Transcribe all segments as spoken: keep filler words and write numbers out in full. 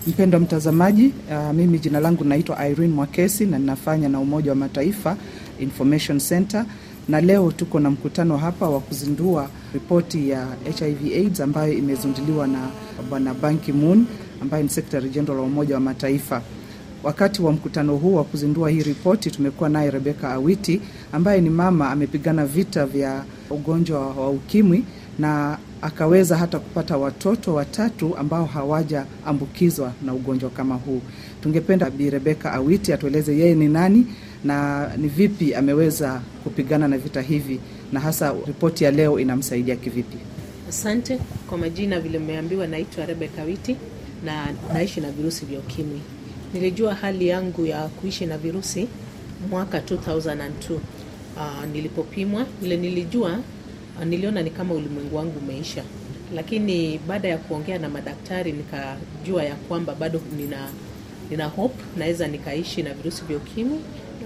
Mpendwa mtazamaji, uh, mimi jina langu naitwa Irene Mwakesi na ninafanya na Umoja wa Mataifa Information Center, na leo tuko na mkutano hapa wa kuzindua ripoti ya H I V AIDS ambayo imezinduliwa na Bwana Ban Ki-moon ambaye ni Secretary General wa Umoja wa Mataifa. Wakati wa mkutano huu wa kuzindua hii ripoti tumekuwa naye Rebecca Awiti ambaye ni mama amepigana vita vya ugonjwa wa ukimwi na akaweza hata kupata watoto watatu ambao hawajaambukizwa na ugonjwa kama huu. Tungependa Bi Rebecca Awiti atueleze yeye ni nani na ni vipi ameweza kupigana na vita hivi, na hasa ripoti ya leo inamsaidia kivipi. Asante. Kwa majina vile mmeambiwa, naitwa Rebecca Awiti na naishi na virusi vya ukimwi. Nilijua hali yangu ya kuishi na virusi mwaka two thousand two. Uh, nilipopimwa vile nilijua, uh, niliona ni kama ulimwengu wangu umeisha. Lakini baada ya kuongea na madaktari nikajua ya kwamba bado nina nina hope naweza nikaishi na virusi vya ukimwi,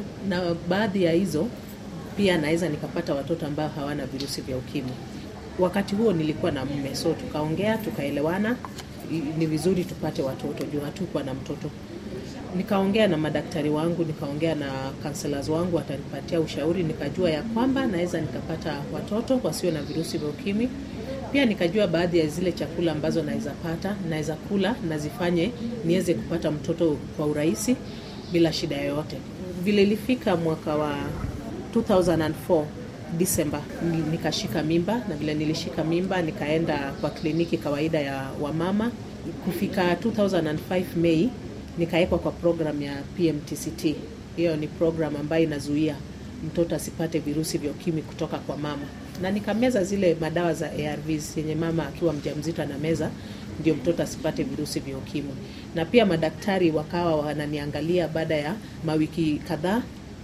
na baadhi ya hizo pia naweza nikapata watoto ambao hawana virusi vya ukimwi. Wakati huo nilikuwa na mume, so tukaongea tukaelewana ni vizuri tupate watoto juu hatukuwa na mtoto. Nikaongea na madaktari wangu, nikaongea na counselors wangu, watanipatia ushauri, nikajua ya kwamba naweza nikapata watoto wasio na virusi vya ukimwi. Pia nikajua baadhi ya zile chakula ambazo naweza pata, naweza kula na zifanye niweze kupata mtoto kwa urahisi bila shida yoyote. Vile ilifika mwaka wa two thousand four December nikashika mimba, na vile nilishika mimba nikaenda kwa kliniki kawaida ya wamama. Kufika two thousand five May nikaekwa kwa program ya P M T C T. Hiyo ni program ambayo inazuia mtoto asipate virusi vya ukimwi kutoka kwa mama. Na nikameza zile madawa za A R Vs yenye mama akiwa mjamzito anameza ndio mtoto asipate virusi vya ukimwi. Na pia madaktari wakawa wananiangalia baada ya mawiki kadhaa.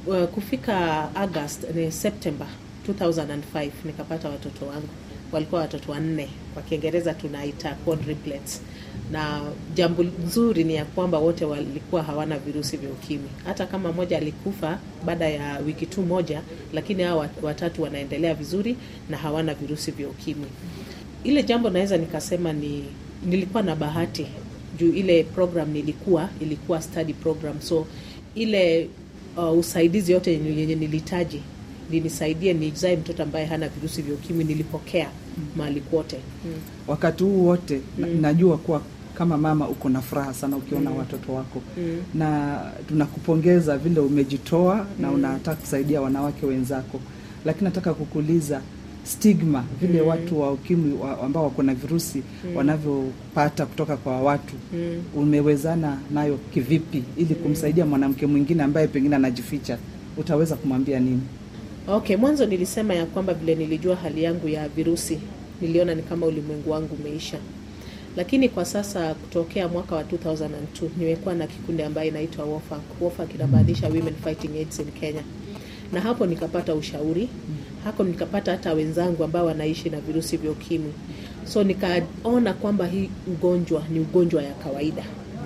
Kufika August ni September two thousand five nikapata watoto wangu. Walikuwa watoto wanne, kwa Kiingereza tunaita quadruplets. Na jambo nzuri ni ya kwamba wote walikuwa hawana virusi vya ukimwi. Hata kama mmoja alikufa baada ya wiki tu moja, lakini hao watatu wanaendelea vizuri na hawana virusi vya ukimwi. Ile jambo naweza nikasema ni nilikuwa na bahati juu ile program nilikuwa ilikuwa study program, so ile uh, usaidizi yote yenye nilihitaji nilisaidie nizae mtoto ambaye hana virusi vya ukimwi nilipokea mahali kote. Mm. Wakati huu wote mm. najua kuwa kama mama uko na furaha sana ukiona mm. watoto wako. Mm. Na tunakupongeza vile umejitoa mm. na unataka kusaidia wanawake wenzako. Lakini nataka kukuuliza stigma vile mm. watu wa ukimwi wa, ambao wako na virusi mm. wanavyopata kutoka kwa watu mm. umewezana nayo kivipi ili kumsaidia mwanamke mwingine ambaye pengine anajificha? Utaweza kumwambia nini? Okay, mwanzo nilisema ya kwamba vile nilijua hali yangu ya virusi, niliona ni kama ulimwengu wangu umeisha. Lakini kwa sasa kutokea mwaka wa two thousand two nimekuwa na kikundi ambaye inaitwa W O F A C. W O F A C kinamaanisha Women Fighting AIDS in Kenya. Na hapo nikapata ushauri, hapo nikapata hata wenzangu ambao wanaishi na virusi vya ukimwi. So nikaona kwamba hii ugonjwa ni ugonjwa ya kawaida.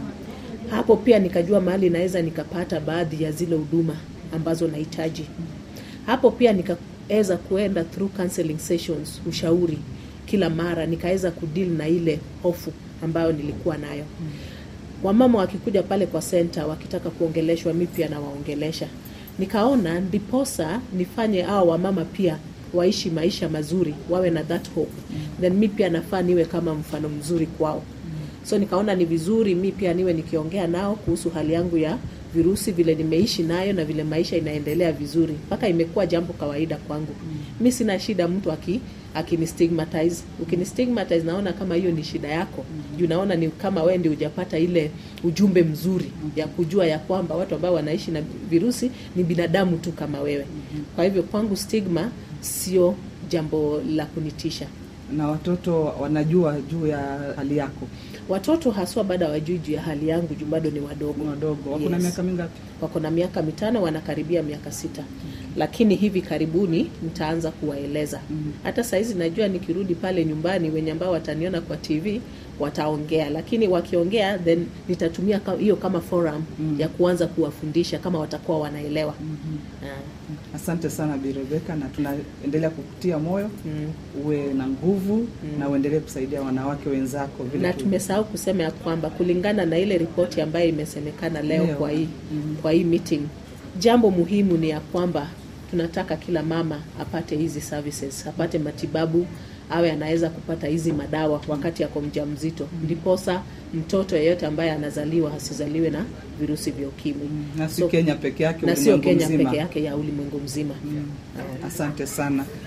Hapo pia nikajua mahali naweza nikapata baadhi ya zile huduma ambazo nahitaji. Hapo pia nikaweza kuenda through counseling sessions, ushauri kila mara, nikaweza kudeal na ile hofu ambayo nilikuwa nayo. Mm. Wamama wakikuja pale kwa center wakitaka kuongeleshwa, mimi pia nawaongelesha. Nikaona ndiposa nifanye hao wamama pia waishi maisha mazuri, wawe na that hope. Mm. Then mimi pia nafaa niwe kama mfano mzuri kwao. Mm. So nikaona ni vizuri mimi pia niwe nikiongea nao kuhusu hali yangu ya virusi, vile nimeishi nayo na vile maisha inaendelea vizuri. Mpaka imekuwa jambo kawaida kwangu. Mm. Mimi sina shida mtu aki akinistigmatize. Ukinistigmatize naona kama hiyo ni shida yako. Mm. Juu naona ni kama wewe ndio hujapata ile ujumbe mzuri mm. ya kujua ya kwamba watu ambao wanaishi na virusi ni binadamu tu kama wewe. Mm. Kwa hivyo kwangu stigma sio jambo la kunitisha. Na watoto wanajua juu ya hali yako? Watoto haswa baada wajui juu ya hali yangu juu bado ni wadogo. Wadogo. Wako na yes. miaka mingapi? Wako na miaka mitano, wanakaribia miaka sita. Mm-hmm. Lakini hivi karibuni nitaanza kuwaeleza. Mm-hmm. Hata saizi najua nikirudi pale nyumbani wenye ambao wataniona kwa T V wataongea, lakini wakiongea then nitatumia hiyo kama forum mm-hmm. ya kuanza kuwafundisha kama watakuwa wanaelewa. Mm-hmm. Asante sana Bi Rebecca, na tunaendelea kukutia moyo mm. uwe na nguvu mm. na uendelee kusaidia wanawake wenzako vile. Na tumesahau kusema ya kwamba kulingana na ile ripoti ambayo imesemekana leo, leo. kwa hii mm. kwa hii meeting, jambo muhimu ni ya kwamba tunataka kila mama apate hizi services, apate matibabu, awe anaweza kupata hizi madawa wakati yako mjamzito, ndiposa mtoto yeyote ambaye anazaliwa hasizaliwe na virusi vya ukimwi. Na si so, Kenya peke yake, na sio Kenya peke yake, ya ulimwengu mzima. Mm. Asante sana.